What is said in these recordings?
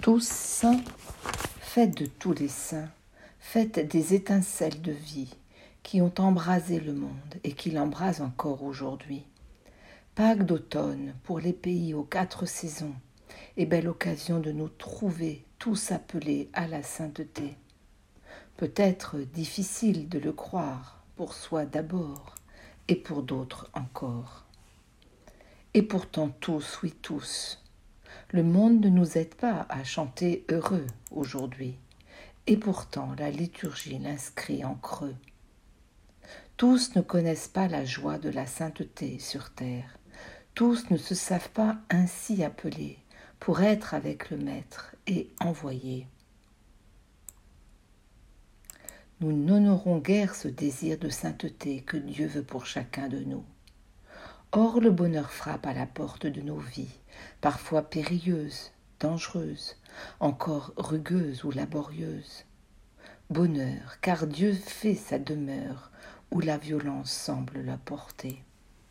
Tous saints, fête de tous les saints, fête des étincelles de vie qui ont embrasé le monde et qui l'embrasent encore aujourd'hui. Pâques d'automne pour les pays aux 4 saisons et belle occasion de nous trouver tous appelés à la sainteté. Peut-être difficile de le croire pour soi d'abord et pour d'autres encore. Et pourtant tous, oui tous, le monde ne nous aide pas à chanter heureux aujourd'hui, et pourtant la liturgie l'inscrit en creux. Tous ne connaissent pas la joie de la sainteté sur terre, tous ne se savent pas ainsi appelés pour être avec le Maître et envoyés. Nous n'honorons guère ce désir de sainteté que Dieu veut pour chacun de nous. Or le bonheur frappe à la porte de nos vies, parfois périlleuse, dangereuse, encore rugueuse ou laborieuse. Bonheur, car Dieu fait sa demeure où la violence semble la porter.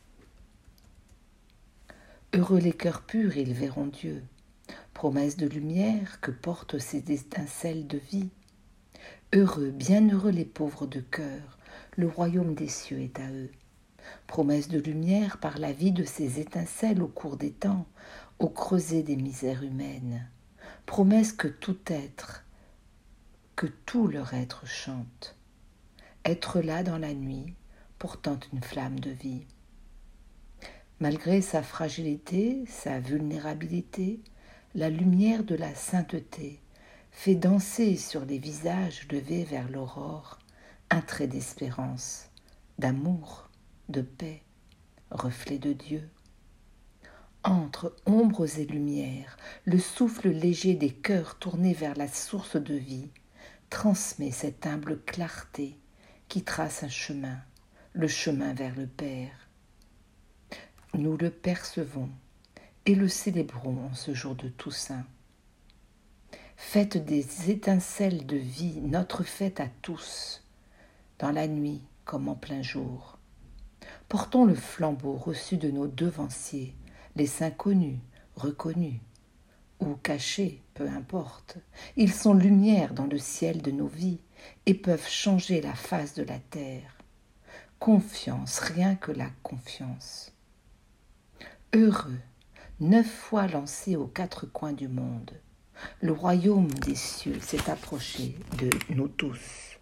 Heureux les cœurs purs, ils verront Dieu. Promesse de lumière que portent ces étincelles de vie. Heureux, bienheureux les pauvres de cœur, le royaume des cieux est à eux. Promesse de lumière par la vie de ces étincelles au cours des temps, au creuset des misères humaines. Promesse que tout être, que tout leur être chante. Être là dans la nuit, portant une flamme de vie. Malgré sa fragilité, sa vulnérabilité, la lumière de la sainteté fait danser sur les visages levés vers l'aurore un trait d'espérance, d'amour, de paix, reflet de Dieu. Entre ombres et lumières, le souffle léger des cœurs tournés vers la source de vie transmet cette humble clarté qui trace un chemin, le chemin vers le Père. Nous le percevons et le célébrons en ce jour de Toussaint. Fête des étincelles de vie, notre fête à tous, dans la nuit comme en plein jour. Portons le flambeau reçu de nos devanciers, les saints connus, reconnus, ou cachés, peu importe. Ils sont lumière dans le ciel de nos vies et peuvent changer la face de la terre. Confiance, rien que la confiance. Heureux, 9 fois lancé aux 4 coins du monde, le royaume des cieux s'est approché de nous tous.